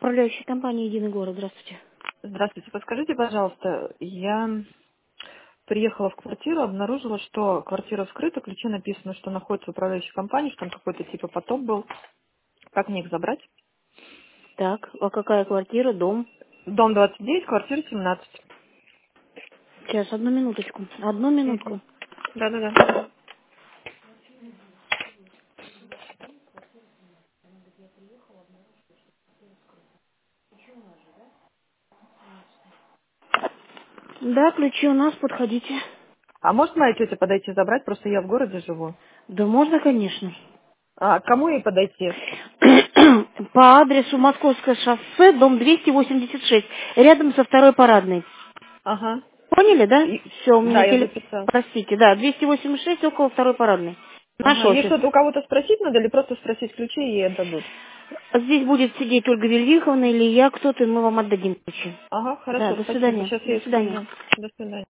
Управляющая компания «Единый город». Здравствуйте. Здравствуйте, подскажите, пожалуйста, я приехала в квартиру, обнаружила, что квартира вскрыта, ключи написано, что находится в управляющей компании, что там какой-то типа потоп был. Как мне их забрать? Так, а какая квартира, дом? Дом 29, квартира 17. Сейчас, одну минуточку. Одну минутку. Мгм. Да-да-да. Да, ключи у нас, подходите. А может моя тетя подойти забрать? Просто я в городе живу. Да можно, конечно. А к кому ей подойти? По адресу Московское шоссе, дом 286, рядом со второй парадной. Ага. Поняли, да? Все, у Да, меня я телефон. записала. Простите, да, 286 около второй парадной. Наш Ага. Ей офис. что-то у кого-то спросить надо или просто спросить ключи и ей отдадут? Здесь будет сидеть Ольга Вильвиховна или я, кто-то, и мы вам отдадим ключи. Ага, Да, хорошо, до спасибо. свидания. Сейчас До я их свидания. скажу. До свидания.